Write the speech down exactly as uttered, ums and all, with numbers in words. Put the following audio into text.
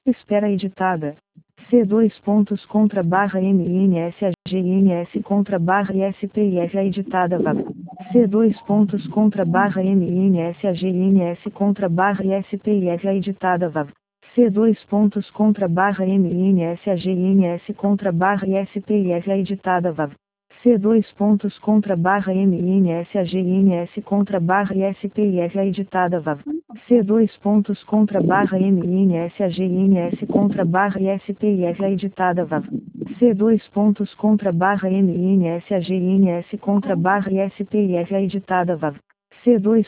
Espera editada. C dois pontos contra barra M I N S A G I N S contra barra I S P I F A editada V A V. C dois pontos contra barra M I N S A G I N S contra barra I S P I F A editada V A V. C dois pontos contra barra M I N S A G I N S contra barra I S P I F A editada V A V. C dois pontos contra barra M I N S A G I N S contra barra I S P I F A editada V A V. C dois pontos contra barra M I N S A G I N S contra barra I S P I F A editada V A V. C dois pontos contra barra M I N S A G I N S contra barra I S P I F A editada V A V. C dois